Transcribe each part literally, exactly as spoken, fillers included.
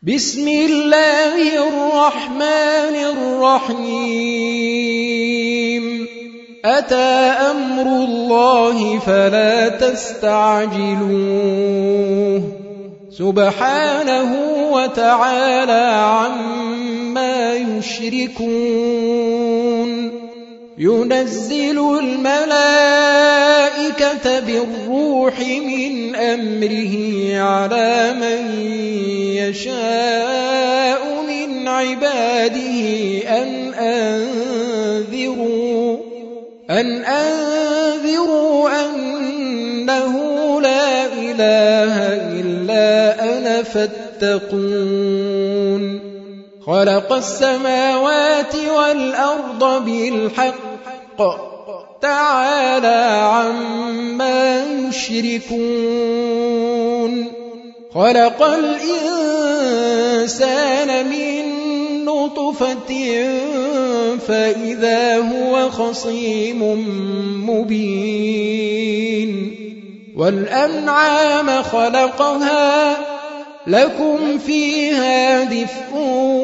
بسم الله الرحمن الرحيم أتى أمر الله فلا تستعجلوه سبحانه وتعالى عما يشركون ينزل الملائكة بالروح من أمره على من يشاء من عباده أن أنذروا أن أنذروا أنه لا إله إلا أنا فاتقون خلق السماوات والأرض بالحق تعالى عما يشركون خلق الإنسان من نطفة فإذا هو خصيم مبين والأنعام خلقها لكم فيها دفء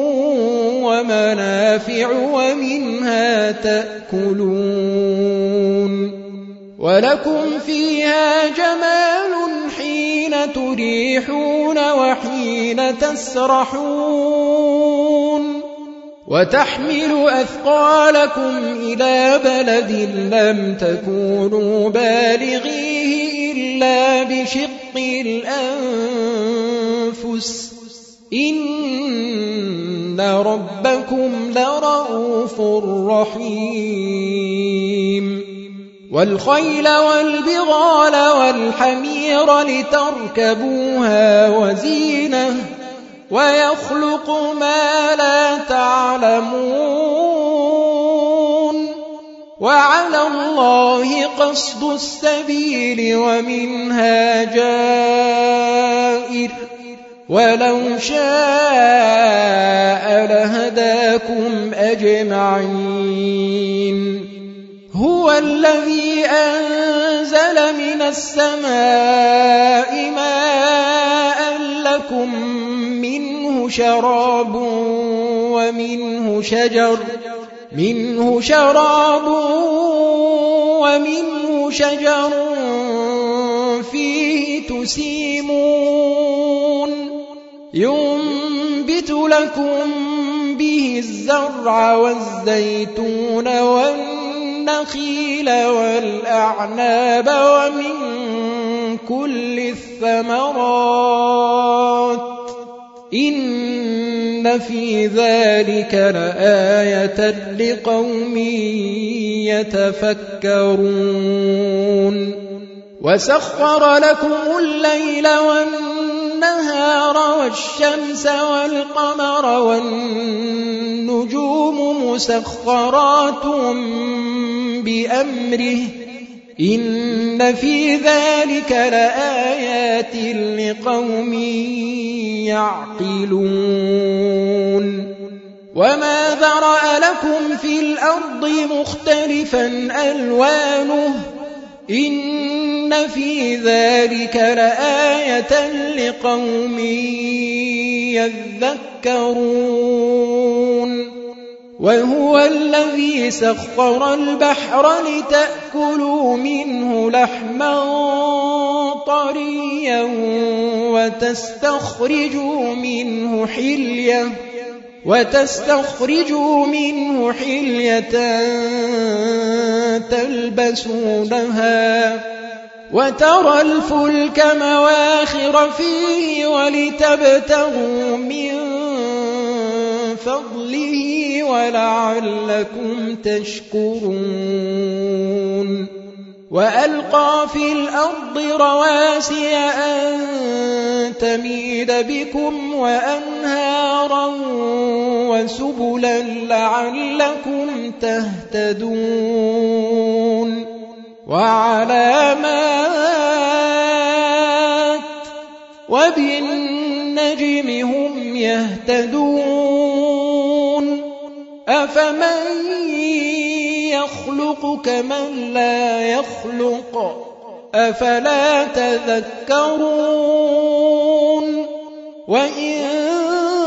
ومنافع ومنها تأكلون ولكم فيها جمال حين تريحون وحين تسرحون وتحمل أثقالكم إلى بلد لم تكونوا بالغيه إلا بشق الأنفس إن ربكم لرؤوف رحيم والخيل والبغال والحمير لتركبوها وزينة ويخلق ما لا تعلمون وعلى الله قصد السبيل ومنها جائر ولو شاء لهداكم أجمعين هو الذي أنزل من السماء ماء لكم منه شراب ومنه شجر منه شراب ومنه شجر فيه تسيمون ينبت لكم به الزرع والزيتون والنخيل والأعناب ومن كل الثمرات إن في ذلك لآية لقوم يتفكرون وسخر لكم الليل والنهار والشمس والقمر والنجوم مسخرات بأمره إن في ذلك لآيات لقوم يعقلون وما ذرأ لكم في الأرض مختلفا ألوانه إن في ذلك لآية لقوم يذكرون وهو الذي سخر البحر لتأكلوا منه لحما طريا وتستخرجوا منه حلية وتستخرجوا منه حلية تلبسونها وترى الفلك مواخر فيه ولتبتغوا من فضله ولعلكم تشكرون وألقى في الأرض رواسي أن تميد بكم وأنهارا وسبلا لعلكم تهتدون وعلامات وبالنجم هم يهتدون أفمن يخلق كمن لا يخلق أفلا تذكرون وإن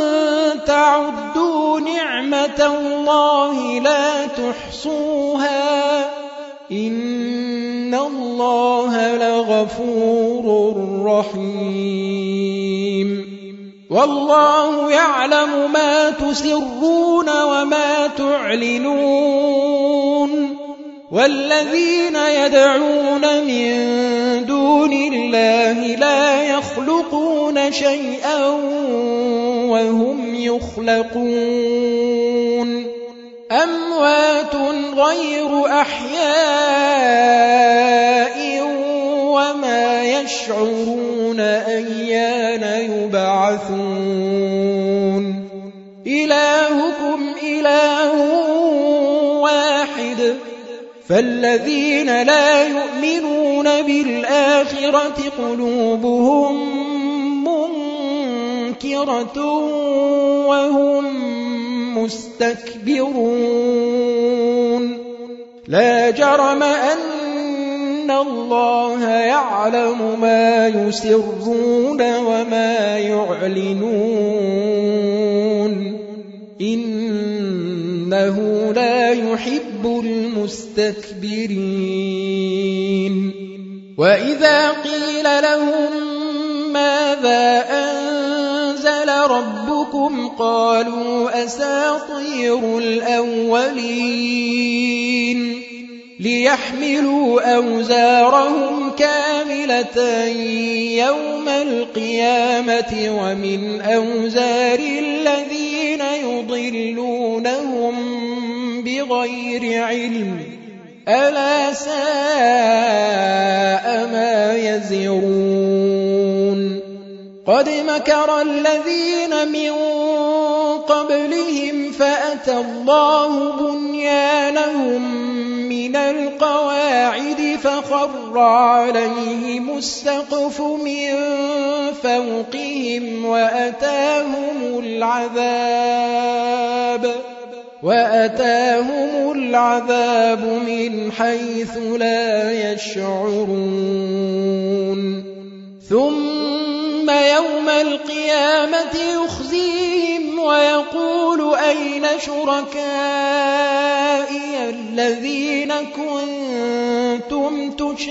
تعدوا نعمة الله لا تحصوها إن الله لغفور رحيم والله يعلم ما تسرون وما تعلنون والذين يدعون من دون الله لا يخلقون شيئا وهم يخلقون أموات غير أحياء وما يشعرون أيان يبعثون إلهكم إله واحد فالذين لا يؤمنون بالآخرة قلوبهم منكرة وهم مستكبرون لا جرم أن الله يعلم ما يسرون وما يعلنون إنه لا يحب المستكبرين وإذا قيل لهم ماذا أنزل ربكم قالوا أساطير الأولين ليحملوا أوزارهم كاملة يوم القيامة ومن أوزار الذين يضلونهم بغير علم ألا ساء ما يزرون قد مكر الذين من قبلهم فأتى الله بنيانهم من القواعد فخر عليهم السقف من فوقهم وأتاهم العذاب وأتاهم العذاب من حيث لا يشعرون ثم يوم القيامة يخزيهم ويقول أين شركائي الذين كنتم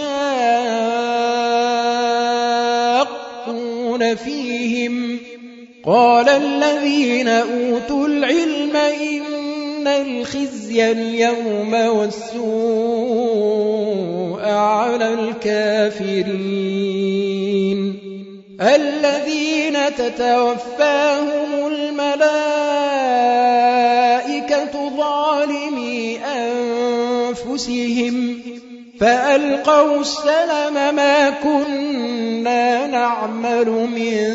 تشاقون فيهم قال الذين أوتوا العلم إن الخزي اليوم والسوء على الكافرين الذين تتوفاهم الملائكة ظالمي أنفسهم فألقوا السلم ما كنا نعمل من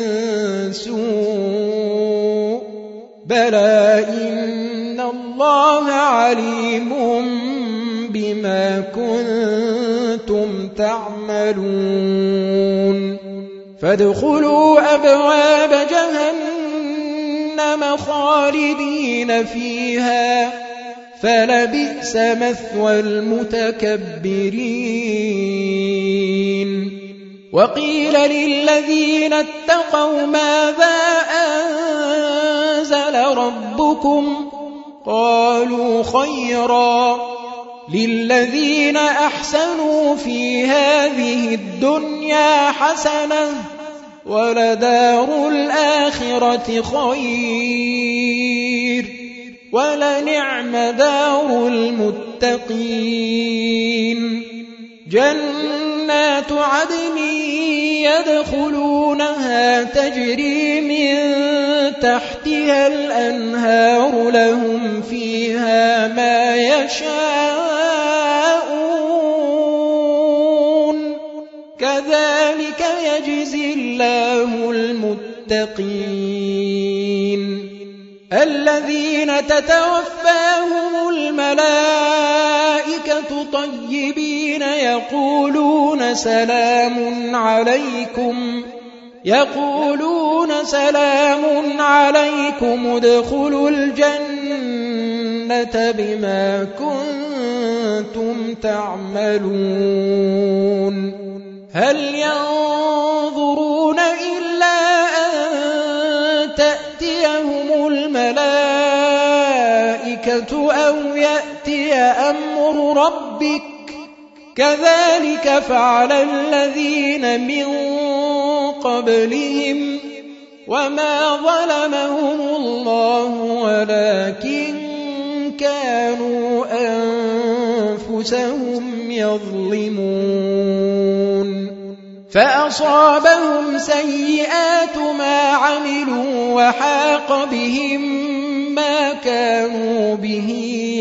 سوء بلى إن الله عليم بما كنتم تعملون فادخلوا أبواب جهنم خالدين فيها فلبئس مثوى المتكبرين وقيل للذين اتقوا ماذا أنزل ربكم قالوا خيرا للذين أحسنوا في هذه الدنيا حسنة ولدار الآخرة خير ولنعم دار المتقين جنات عدن يدخلونها تجري من تحتها الأنهار لهم فيها ما يشاءون كذلك يجزي الله المتقين الذين تتوفاهم الملائكة طيبين يقولون سلام عليكم يقولون سلام عليكم ادخلوا الجنة بما كنتم تعملون هل ينظرون إلا أن تأتيهم الملائكة الْمَلَائِكَةُ أَوْ يَأْتِيَ أَمْرُ رَبِّكَ كَذَلِكَ فَعَلَ الَّذِينَ مِن قَبْلِهِمْ وَمَا ظَلَمَهُمُ اللَّهُ وَلَكِن كَانُوا أَنفُسَهُمْ يَظْلِمُونَ فَأَصَابَهُمْ سَيِّئَاتُ مَا عَمِلُوا وَحَاقَ بِهِم مَّا كَانُوا بِهِ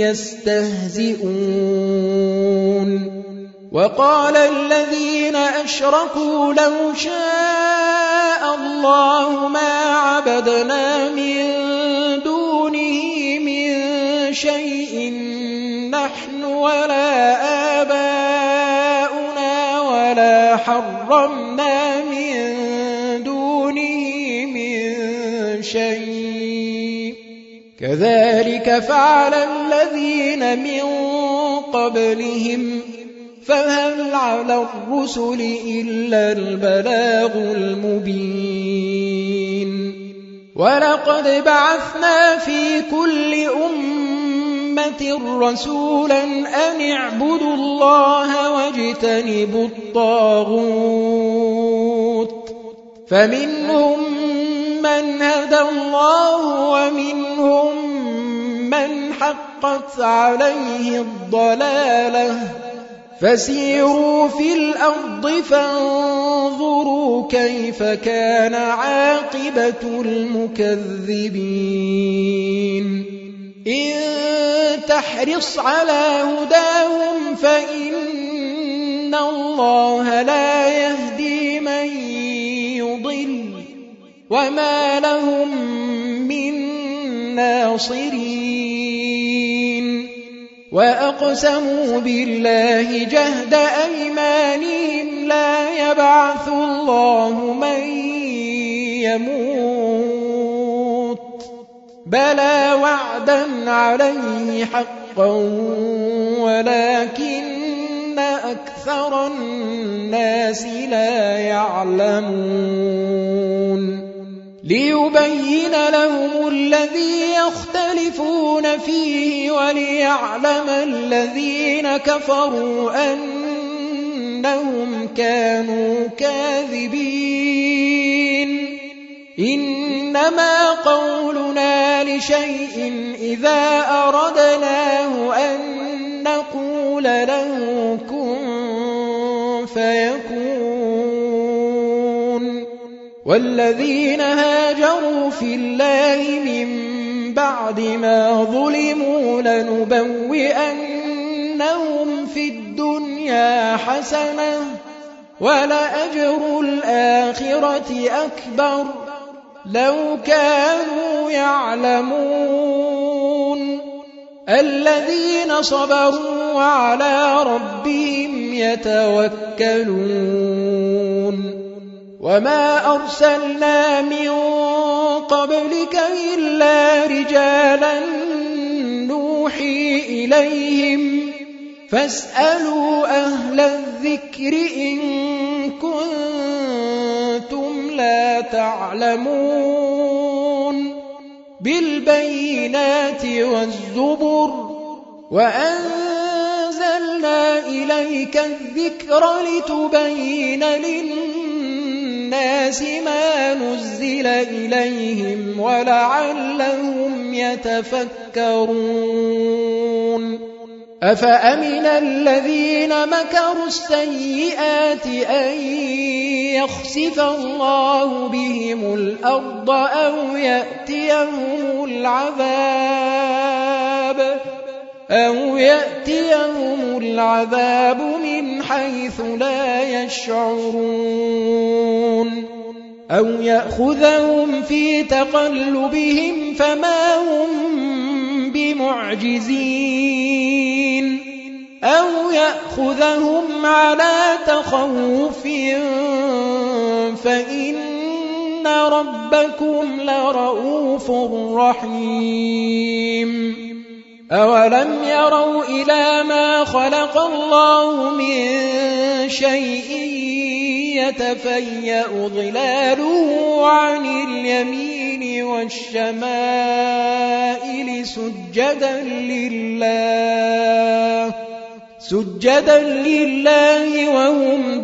يَسْتَهْزِئُونَ وَقَالَ الَّذِينَ أَشْرَكُوا لَوْ شَاءَ اللَّهُ مَا عَبَدْنَا مِن دُونِهِ مِن شَيْءٍ نَّحْنُ وَلَا آبَاؤُنَا وَلَا حَرَّمْنَا مِن دُونِهِ مِن شَيْءٍ كَذَلِكَ فَعَلَ الَّذِينَ مِن قَبْلِهِمْ فَهَلْ عَلَى الرُّسُلِ إِلَّا الْبَلَاغُ الْمُبِينُ وَلَقَدْ بَعَثْنَا فِي كُلِّ أُمَّةٍ رَّسُولًا أَنِ اعْبُدُوا اللَّهَ وَاجْتَنِبُوا الطَّاغُوتَ فَمِنْهُم مَّنْ هَدَى اللَّهُ وَمِنْهُم مَّنْ حَقَّتْ عَلَيْهِ الضَّلَالَةُ فَسِيرُوا فِي الْأَرْضِ فَانظُرُوا كَيْفَ كَانَ عَاقِبَةُ الْمُكَذِّبِينَ إِن تَحْرِصْ عَلَىٰ هُدَاهُمْ فَإِنَّ اللَّهَ لَا يَهْدِي مَن يُضِلُّ وَمَا لَهُم مِّن نَّاصِرِينَ وَأَقْسَمُوا بِاللَّهِ جَهْدَ أَيْمَانِهِمْ لَا يَبْعَثُ اللَّهُ مَن يَمُوتُ بَلَىٰ وَعْدًا عَلَيْهِ حَقًّا وَلَكِنَّ أَكْثَرَ النَّاسِ لَا يَعْلَمُونَ لِيُبَيِّنَ لَهُمُ الَّذِي يَخْتَلِفُونَ فِيهِ وَلِيَعْلَمَ الَّذِينَ كَفَرُوا أَنَّهُمْ كَانُوا كَاذِبِينَ إِنَّمَا قَوْلُنَا لِشَيْءٍ إِذَا أَرَدْنَاهُ أَن نَّقُولَ لَهُ كُن فَيَكُونُ وَالَّذِينَ هَاجَرُوا فِي اللَّهِ مِن بَعْدِ مَا ظُلِمُوا لَنُبَوِّئَنَّهُمْ فِي الدُّنْيَا حَسَنَةً وَلَأَجْرُ الْآخِرَةِ أَكْبَرُ لَوْ كَانُوا يَعْلَمُونَ الَّذِينَ صَبَرُوا وَعَلَىٰ رَبِّهِمْ يَتَوَكَّلُونَ وَمَا أَرْسَلْنَا مِن قَبْلِكَ إِلَّا رِجَالًا نُّوحِي إِلَيْهِمْ فَاسْأَلُوا أَهْلَ الذِّكْرِ إِن كُنتُمْ لَا تَعْلَمُونَ بِالْبَيِّنَاتِ وَالزُّبُرِ وَأَنزَلْنَا إِلَيْكَ الذِّكْرَ لِتُبَيِّنَ لِلنَّاسِ مَا نُزِّلَ إِلَيْهِمْ وَلَعَلَّهُمْ يَتَفَكَّرُونَ أَفَأَمِنَ الَّذِينَ مَكَرُوا السَّيِّئَاتِ أَن يَخْسِفَ اللَّهُ بِهِمُ الْأَرْضَ أَوْ يَأْتِيَهُمُ الْعَذَابُ أَوْ يَأْتِيَهُمُ الْعَذَابُ مِنْ حَيْثُ لَا يَشْعُرُونَ أَوْ يَأْخُذَهُمْ فِي تَقَلُّبِهِمْ فَمَا هُمْ بِمُعْجِزِينَ أَوْ يَأْخُذَهُمْ عَلَىٰ تَخَوُّفٍ فَإِنَّ رَبَّكُمْ لَرَءُوفٌ رَّحِيمٌ أَوَلَمْ يَرَوْا إِلَىٰ مَا خَلَقَ اللَّهُ مِن شَيْءٍ يَتَفَيَّأُ ظِلَالُهُ عَنِ الْيَمِينِ والشمائل سجدا لله سجدا لله وهم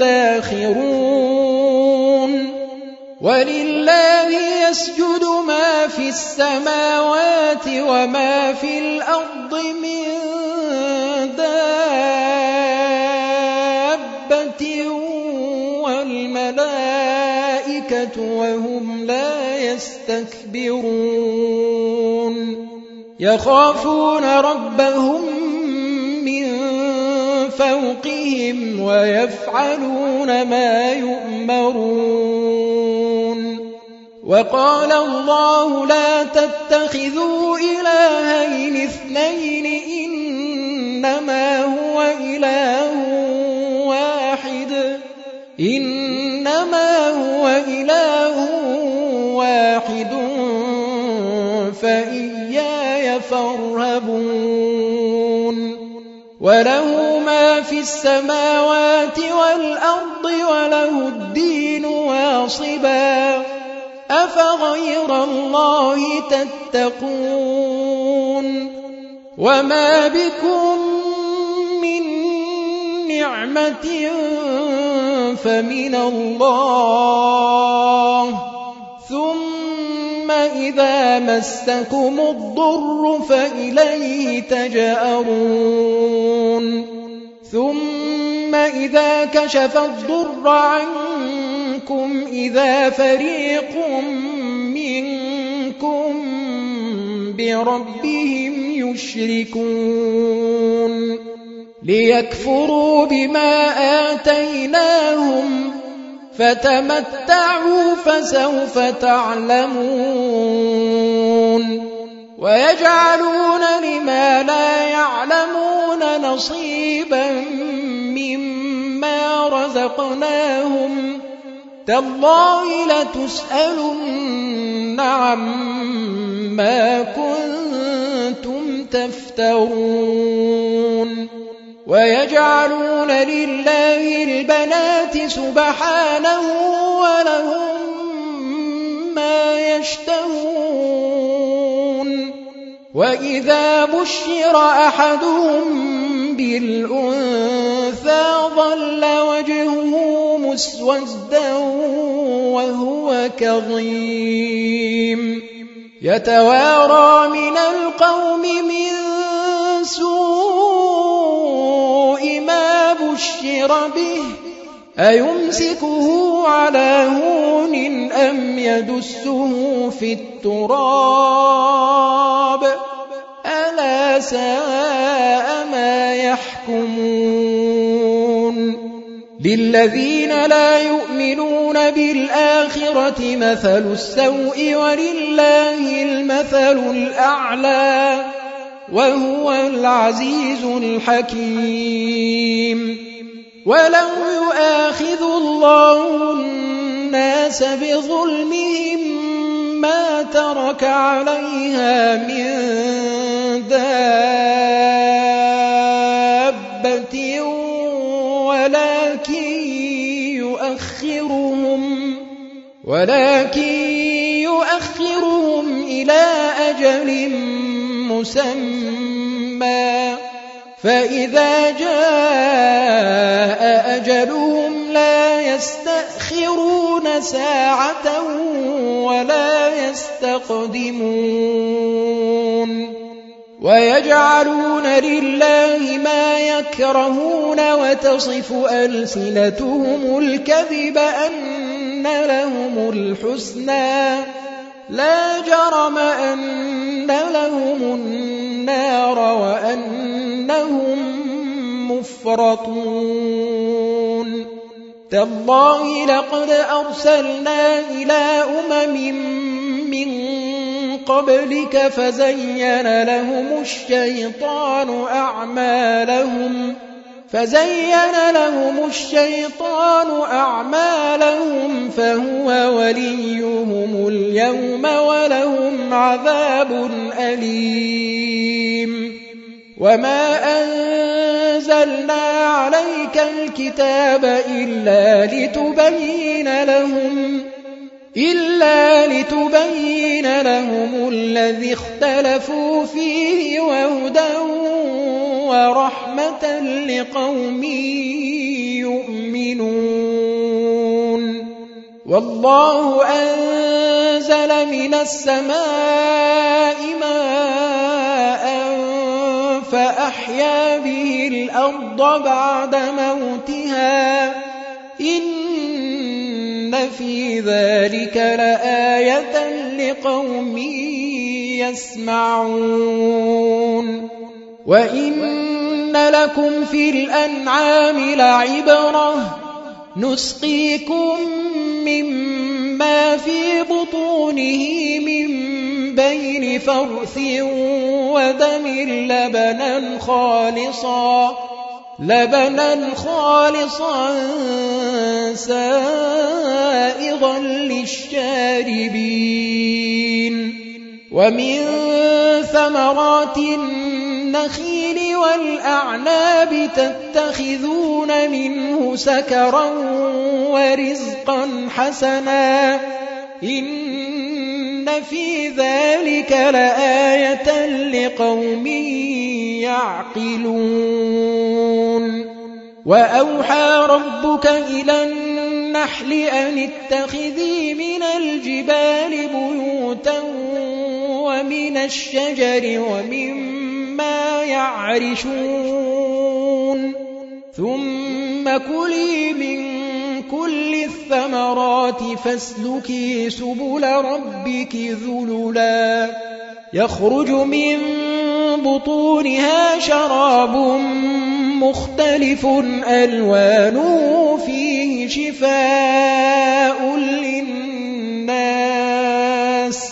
داخرون ولله يسجد ما في السماوات وما في الأرض من دابة والملائكة وهم لا يستكبرون يخافون ربهم من فوقهم ويفعلون ما يؤمرون وقال الله لا تتخذوا إلهين اثنين إنما هو إله واحد إنما هو إله واحد فإياي فارهبون وله ما في السماوات والأرض وله الدين واصبا أفغير الله تتقون وما بكم من نعمة فمن الله ثم إذا مسكم الضر فإليه تجأرون ثم إذا كشف الضر عنكم إذا فريق منكم بربهم يشركون ليكفروا بما آتيناهم فتمتعوا فسوف تعلمون ويجعلون لما لا يعلمون نصيبا مما رزقناهم تالله لتسألن عما كنتم تفترون ويجعلون لله البنات سبحانه ولهم ما يشتهون وإذا بشر أحدهم بالأنثى ظل وجهه مسودا وهو كظيم يتوارى من القوم من سوء ما بشر به أيمسكه على هون أم يدسه في التراب ألا ساء ما يحكمون للذين لا يؤمنون بالآخرة مثل السوء ولله المثل الأعلى وهو العزيز الحكيم ولو يؤاخذ الله الناس بظلمهم ما ترك عليها من دابة ولكن يؤخرهم ولكن يؤخرهم إلى أجل مسمى فإذا جاء أجلهم لا يستأخرون ساعة ولا يستقدمون ويجعلون لله ما يكرهون وتصف ألسنتهم الكذب أن لهم الحسنى لا جرم أن لهم النار وأنهم مفرطون تالله لقد أرسلنا إلى أمم من قبلك فزين لهم الشيطان أعمالهم فزين لهم الشيطان أعمالهم فهو وليهم اليوم ولهم عذاب أليم وما أنزلنا عليك الكتاب إلا لتبين لهم إلا لتبين لهم الذي اختلفوا فيه وهدى ورحمة لقوم يؤمنون والله أنزل من السماء ماء فأحيا به الأرض بعد موتها إن في ذلك لآية لقوم يسمعون وإن لكم في الأنعام لعبرة نسقيكم مما في بطونه من بين فرث ودم لبنا خالصا لبنا خالصا سائغا للشاربين ومن ثمرات النخيل والأعناب تتخذون منه سكرا ورزقا حسنا إن في ذلك لآية لقوم يعقلون وأوحى ربك إلى النحل أن اتخذي من الجبال بيوتا ومن الشجر ومما يعرشون ثم كلي من كل الثمرات فاسلكي سبل ربك ذللا يخرج من بطونها شراب مختلف ألوانه فيه شفاء للناس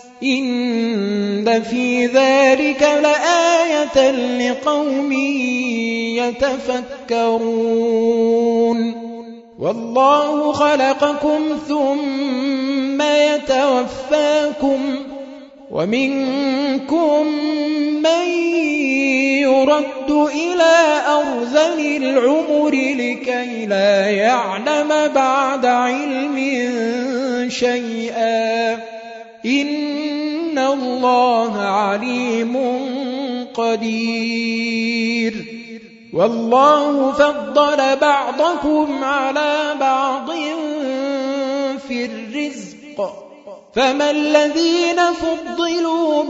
إن في ذلك لآية لقوم يتفكرون والله خلقكم ثم يتوفاكم ومنكم من يرد إلى أرذل العمر لكي لا يعلم بعد علم شيئا إن الله عليم قدير والله فضل بعضكم على بعض في الرزق فما الذين فضلوا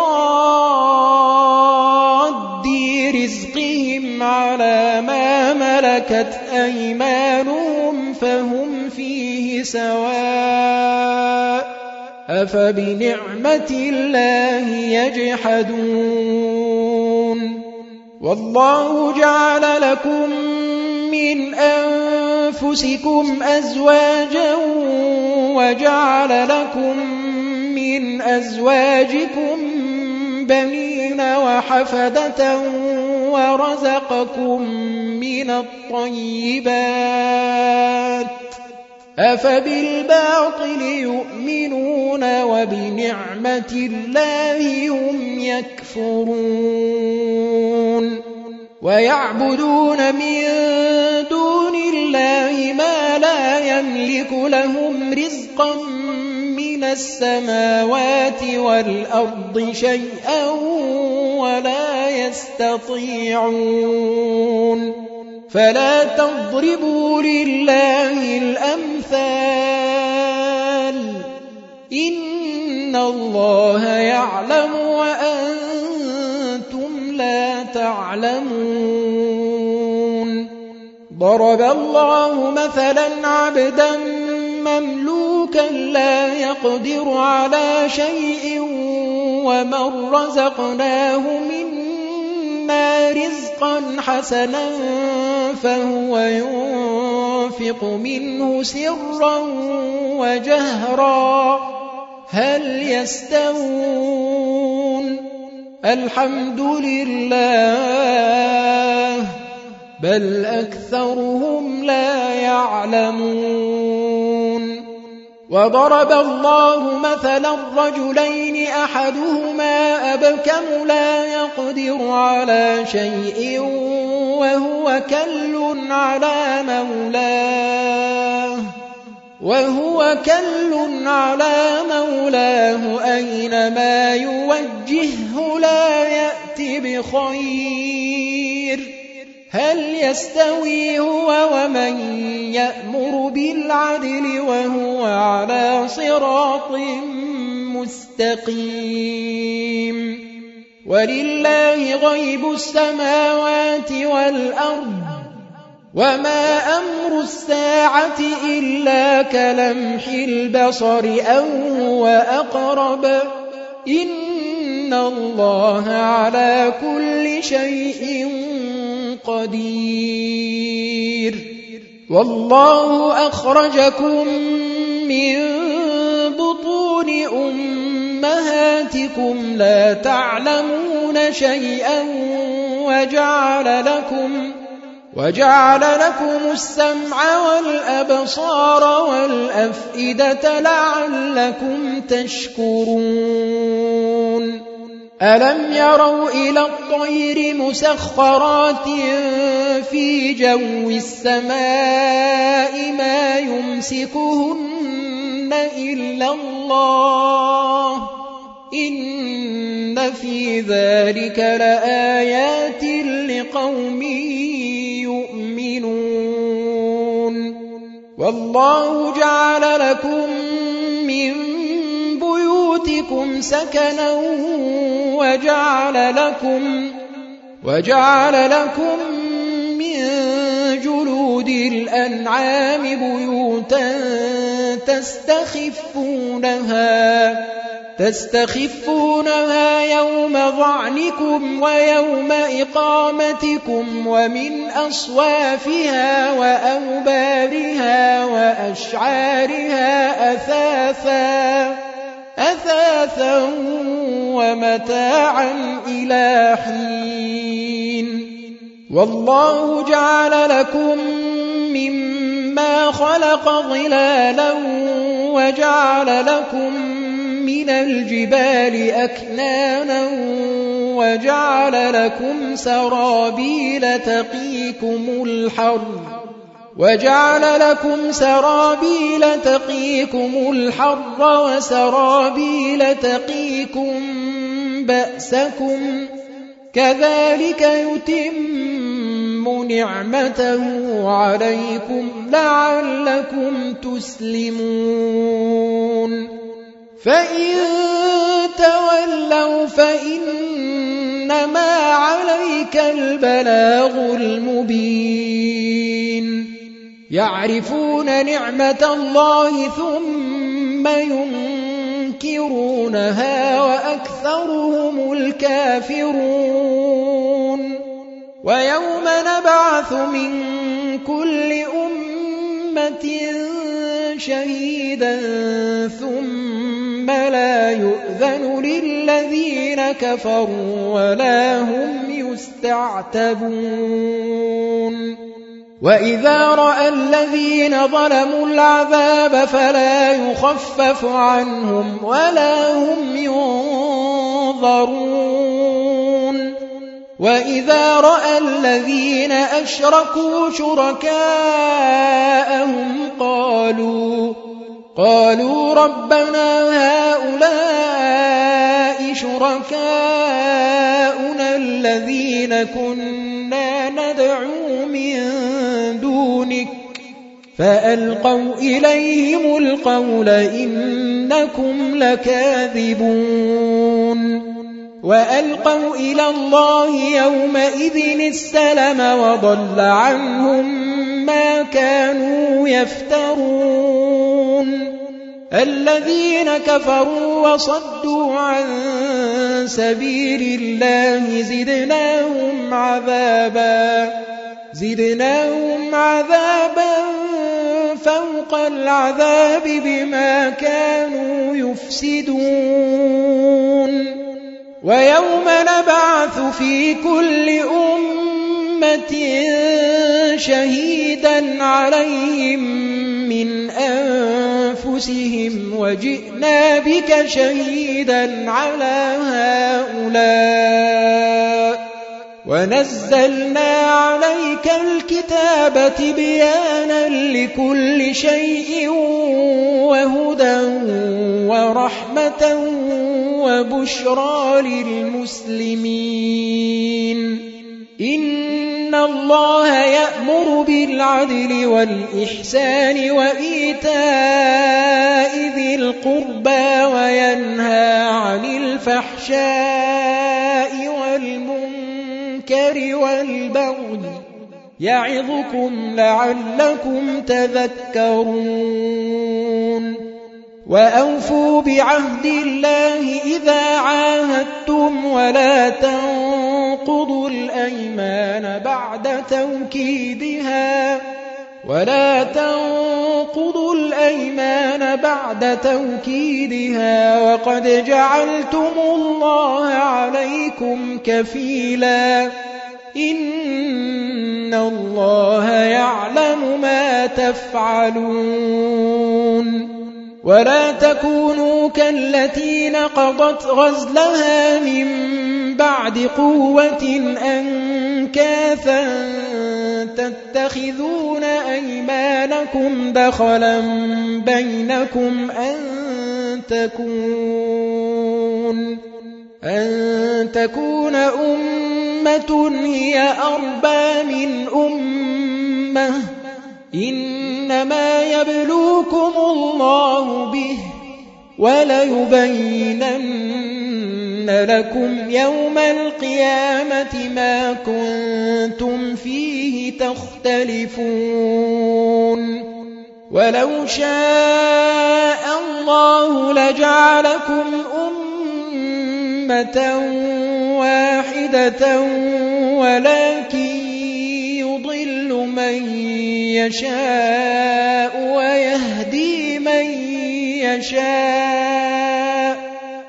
براد رزقهم على ما ملكت أيمانهم فهم فيه سواء أفبنعمة الله يجحدون والله جعل لكم من أنفسكم أزواجا وجعل لكم من أزواجكم بنين وحفدة ورزقكم من الطيبات أفبالباطل يؤمنون وبنعمة الله هم يكفرون ويعبدون من دون الله ما لا يملك لهم رزقا من السماوات والأرض شيئا ولا يستطيعون فلا تضربوا لله الأمثال إن الله يعلم وأنتم لا تعلمون ضرب الله مثلا عبدا مملوكا لا يقدر على شيء ومن رزقناه منا رزقا حسنا فهو ينفق منه سرا وجهرا هل يستوون الحمد لله بل أكثرهم لا يعلمون وضرب الله مثلا رجلين أحدهما أبكم لا يقدر على شيء وهو كل على مولاه وهو كل على مولاه أينما يوجهه لا يأت بخير هل يستوي هو ومن يأمر بالعدل وهو على صراط مستقيم ولله غيب السماوات والأرض وما أمر الساعة إلا كلمح البصر أو هو أقرب إن الله على كل شيء قدير والله أخرجكم من بطون أمهاتكم لا تعلمون شيئا وجعل لكم وجعل لكم السمع والأبصار والأفئدة لعلكم تشكرون ألم يروا إلى الطير مسخرات في جو السماء ما يمسكهن إلا الله إن في ذلك لآيات لقوم يؤمنون والله جعل لكم من بيوتكم سكنا وجعل لكم وجعل لكم من جلود الأنعام بيوتا تستخفونها تستخفونها يوم ظعنكم ويوم إقامتكم ومن أصوافها وأوبارها وأشعارها أثاثا أثاثا ومتاعا إلى حين والله جعل لكم مما خلق ظلالا وجعل لكم من الجبال أكنانا وجعل لكم سرابيل تقيكم الحر وجعل لكم سرابيل تقيكم الحر وسرابيل تقيكم بأسكم كذلك يتم نعمته عليكم لعلكم تسلمون فإن تولوا فإنما عليك البلاغ المبين يعرفون نعمة الله ثم ينكرونها وأكثرهم الكافرون ويوم نبعث من كل أمة شهيدا ثم لا يؤذن للذين كفروا ولا هم يستعتبون وإذا رأى الذين ظلموا العذاب فلا يخفف عنهم ولا هم ينظرون وإذا رأى الذين أشركوا شركاءهم قالوا قالوا ربنا هؤلاء شركاؤنا الذين كنا ندعو من دونك فألقوا إليهم القول إنكم لكاذبون وألقوا إلى الله يومئذ السلم وضل عنهم ما كانوا يفترون الذين كفروا وصدوا عن سبيل الله زدناهم عذابا زدناهم عذابا فوق العذاب بما كانوا يفسدون ويوم نبعث في كل أمة شهيدا عليهم من أنفسهم وجئنا بك شهيدا على هؤلاء ونزلنا عليك الكتاب تبيانا لكل شيء وهدى ورحمة وبشرى للمسلمين إن الله يأمر بالعدل والإحسان وإيتاء ذي القربى وينهى عن الفحشاء والمنكر والبغي يعظكم لعلكم تذكرون وأوفوا بعهد الله إذا عاهدتم ولا تنقضوا الأيمان بعد توكيدها ولا تنقضوا الأيمان بعد توكيدها وقد جعلتم الله عليكم كفيلا إن الله يعلم ما تفعلون ولا تكونوا كالتي نقضت غزلها من بعد قوة أنكاثا تتخذون أيمانكم دخلا بينكم أن تكون أن تكون أمة هي أربى من أمة إنما يبلوكم الله به وليبينن لكم يوم القيامة ما كنتم فيه تختلفون ولو شاء الله لجعلكم أمة واحدة ولكن يضل من يشاء ويهدي من يشاء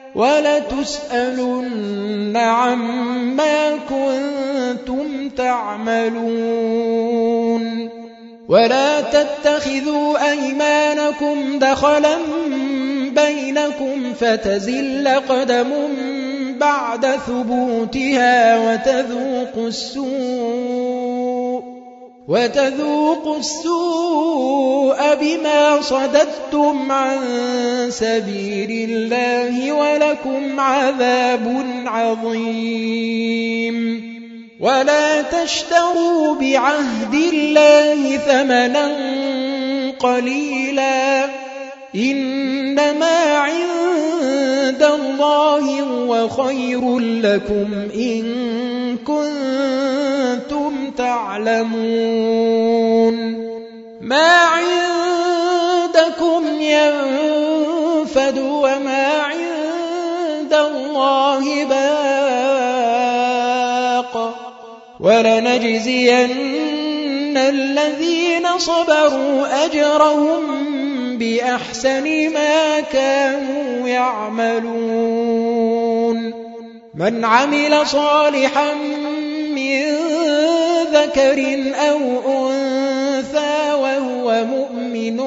ولتسألن عما كنتم تعملون ولا تتخذوا أيمانكم دخلا بينكم فتزل قدم بعد ثبوتها وتذوقوا السوء وتذوقوا السوء بما صددتم عن سبيل الله ولكم عذاب عظيم ولا تشتروا بعهد الله ثمنا قليلا إنما عند الله هو خير لكم إن كنتم تعلمون ما عندكم ينفد وما عند الله باق ولنجزين الذين صبروا أجرهم بأحسن ما كانوا يعملون من عمل صالحا من ذكر أو أنثى وهو مؤمن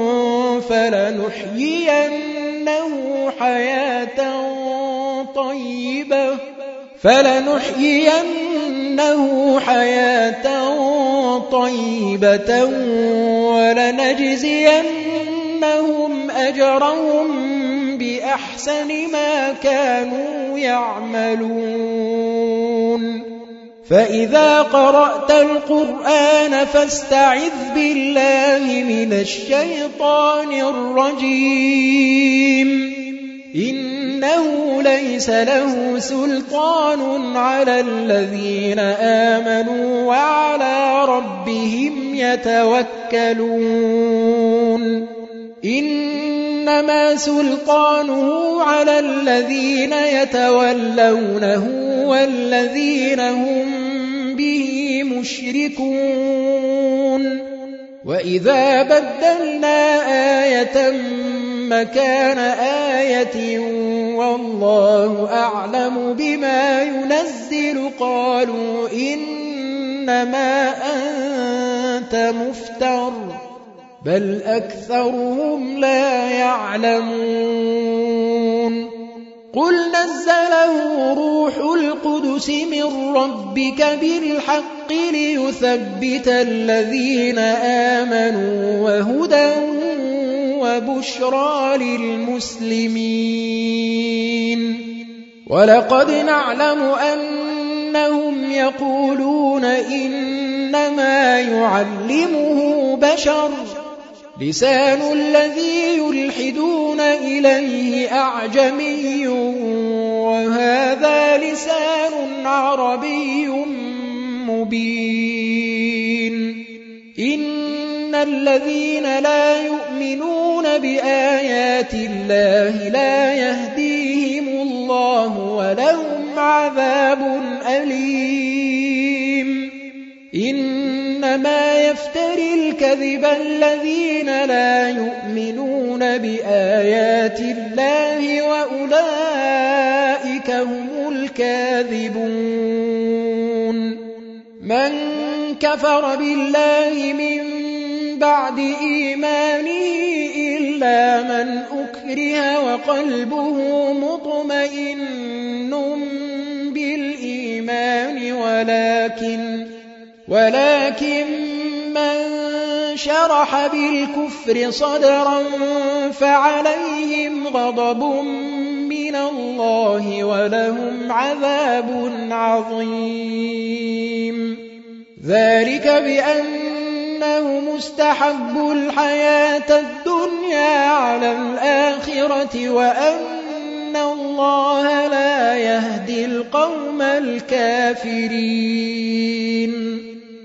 فلنحيينه حياة طيبة فلنحيينه حياة طيبة ولنجزينهم أجرهم بأحسن ما كانوا يعملون فإذا قرأت القرآن فاستعذ بالله من الشيطان الرجيم إنه ليس له سلطان على الذين آمنوا وعلى ربهم يتوكلون إنما سلطانه على الذين يتولونه والذين هم به مشركون وإذا بدلنا آية مكان آية والله أعلم بما ينزل قالوا إنما أنت مفتر بل أكثرهم لا يعلمون قل نزله روح القدس القدس من ربك بالحق ليثبت الذين آمنوا وهدى وبشرى للمسلمين ولقد نعلم أنهم يقولون إنما يعلمه بشر لسان الذي يلحدون إليه أعجمي وهذا لسان عربي مبين إن الذين لا يؤمنون بآيات الله لا يهديهم الله ولهم عذاب أليم إنما يفتري الكذب الذين لا يؤمنون بآيات الله وأولئك هم الكاذبون من كفر بالله من بعد إيمانه إلا من أكره وقلبه مطمئن بالإيمان ولكن ولكن من شرح بالكفر صدرا فعليهم غضب من الله ولهم عذاب عظيم ذلك بأنهم استحبوا الحياة الدنيا على الآخرة وأن الله لا يهدي القوم الكافرين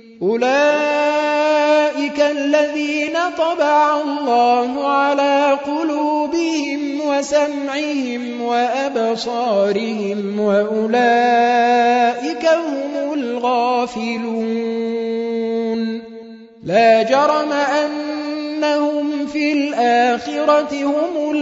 أولئك الذين طبع الله على قلوبهم وسمعهم وأبصارهم وأولئك هم الغافلون لا جرم أنهم في الآخرة هم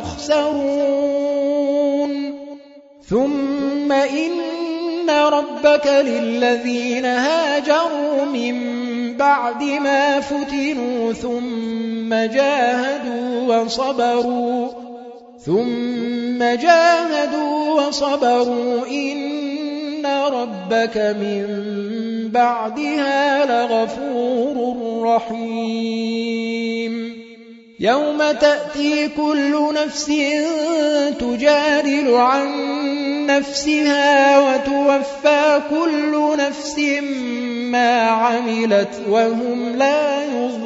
الأخسرون ثم إن ربك للذين هاجروا من بعد ما فتنوا ثم جاهدوا وصبروا ثم جاهدوا وصبروا إن ربك من بعدها لغفور رحيم يوم تأتي كل نفس تجادل عن نفسها وتوفى كل نفس ما عملت وهم لا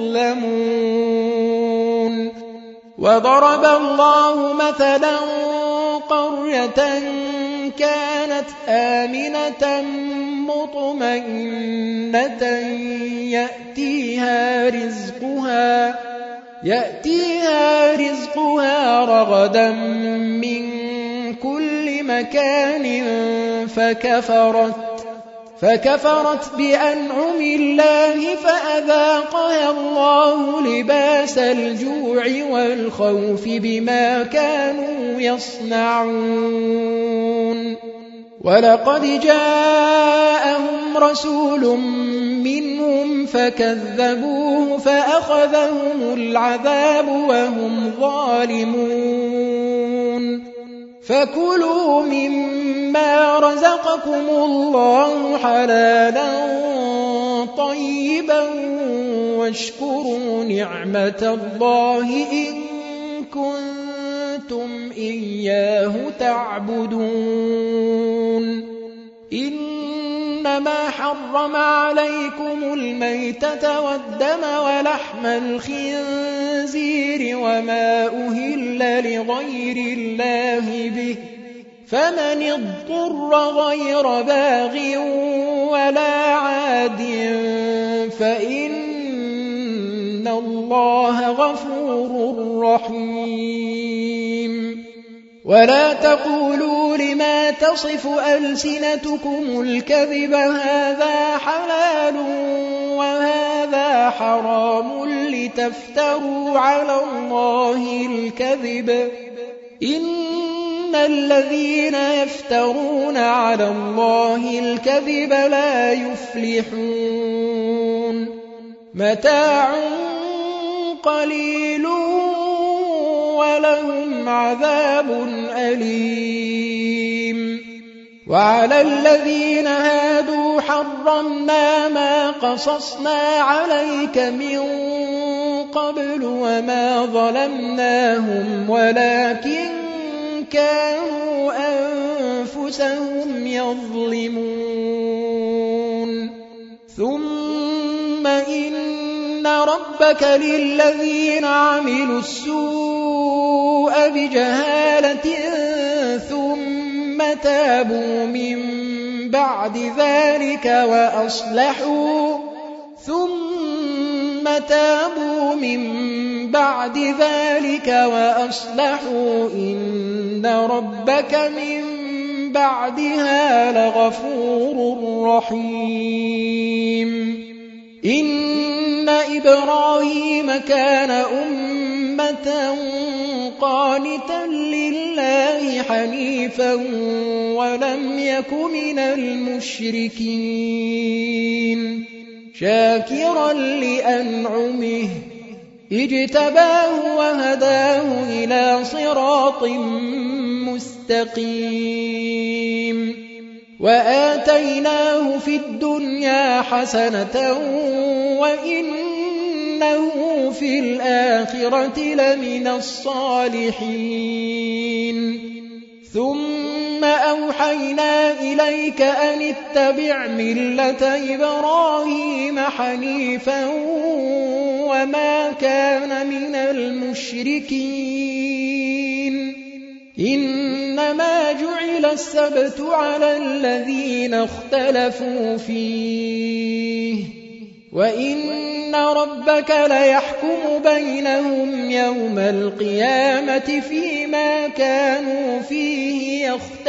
يظلمون وضرب الله مثلا قرية كانت آمنة مطمئنة يأتيها رزقها يأتيها رزقها رغدا من كل مكان فكفرت فكفرت بأنعم الله فأذاقها الله لباس الجوع والخوف بما كانوا يصنعون ولقد جاءهم رسول منهم فكذبوه فأخذهم العذاب وهم ظالمون فكلوا مما رزقكم الله حلالا طيبا واشكروا نعمة الله إن كنتم إياه تعبدون إنما حرم عليكم الميتة والدم ولحم الخنزير وما أهل لغير الله به فمن اضطر غير باغ ولا عاد فإن الله غفور رحيم ولا تقولوا لما تصف ألسنتكم الكذب هذا حلال وهذا حرام لتفتروا على الله الكذب إن الذين يفترون على الله الكذب لا يفلحون متاع قليل ولهم عذاب أليم وعلى الذين هادوا حرمنا ما قصصنا عليك من قبل وما ظلمناهم ولكن كانوا أنفسهم يظلمون ثم إن ربك للذين عملوا السوء بجهالة ثم تابوا من بعد ذلك وأصلحوا ثم تابوا من بعد ذلك وأصلحوا إن ربك من بعدها لغفور رحيم إن إبراهيم كان أمة قانتا لله حنيفا ولم يك من المشركين شاكرا لأنعمه اجتباه وهداه إلى صراط مستقيم وآتيناه في الدنيا حسنة وإنه في الآخرة لمن الصالحين ثم أوحينا إليك أن اتبع ملة إبراهيم حنيفا وما كان من المشركين إنما جعل السبت على الذين اختلفوا فيه وإن ربك ليحكم بينهم يوم القيامة فيما كانوا فيه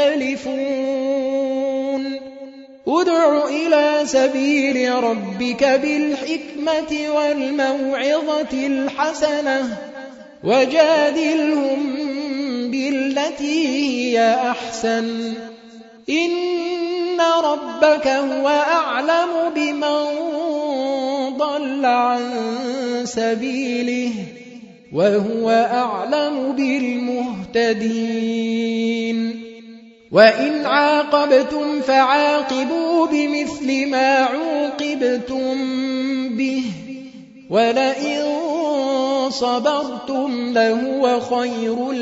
يختلفون ادع إلى سبيل ربك بالحكمة والموعظة الحسنة وجادلهم بالتي هي أحسن إن ربك هو أعلم بمن ضل عن سبيله وهو أعلم بالمهتدين وإن عاقبتم فعاقبوا بمثل ما عوقبتم به ولئن صبرتم لهو خير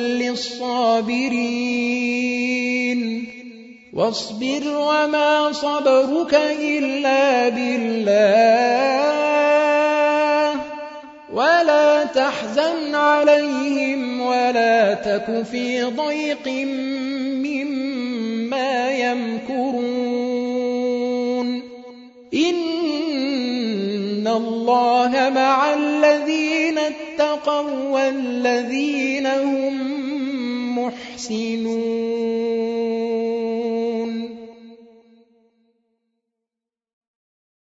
للصابرين واصبر وما صبرك إلا بالله ولا تحزن عليهم ولا تك في ضيق مما يمكرون إن الله مع الذين اتقوا والذين هم محسنون